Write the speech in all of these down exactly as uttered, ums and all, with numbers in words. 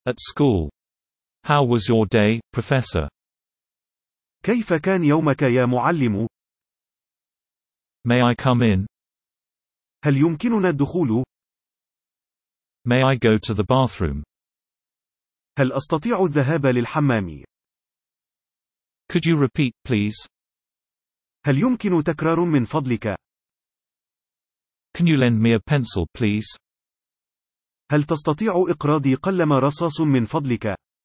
At school. How was your day, Professor? كيف كان يومك يا معلم؟ May I come in? هل يمكننا الدخول؟ May I go to the bathroom? هل أستطيع الذهاب للحمام؟ Could you repeat, please? هل يمكن تكرار من فضلك؟ Can you lend me a pencil, please? هل تستطيع إقراضي قلم رصاص من فضلك؟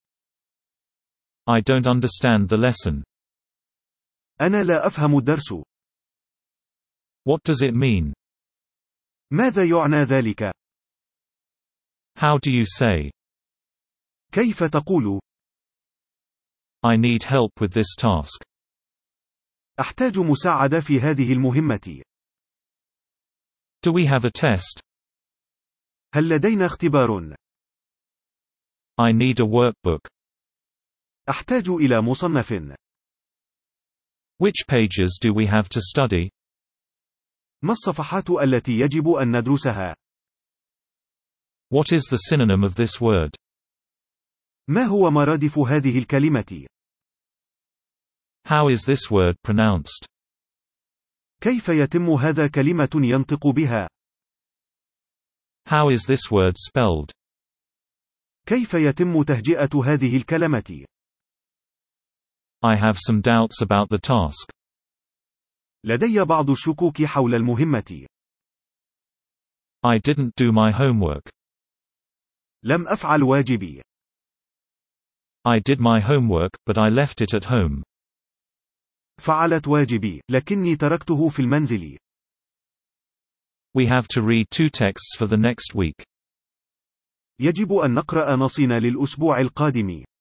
I don't understand the lesson. أنا لا أفهم الدرس. What does it mean? ماذا يعنى ذلك؟ How do you say? كيف تقول؟ I need help with this task. أحتاج مساعدة في هذه المهمة. Do we have a test? هل لدينا اختبار؟ I need a workbook. أحتاج إلى مصنف. Which pages do we have to study? ما الصفحات التي يجب أن ندرسها؟ What is the synonym of this word? ما هو مرادف هذه الكلمة؟ How is this word pronounced? كيف يتم هذا كلمة ينطق بها؟ How is this word spelled? كيف يتم تهجئة هذه الكلمة؟ I have some doubts about the task. لدي بعض الشكوك حول المهمة. I didn't do my homework. لم أفعل واجبي. I did my homework, but I left it at home. فعلت واجبي، لكني تركته في المنزل. We have to read two texts for the next week. يجب أن نقرأ نصين للأسبوع القادم.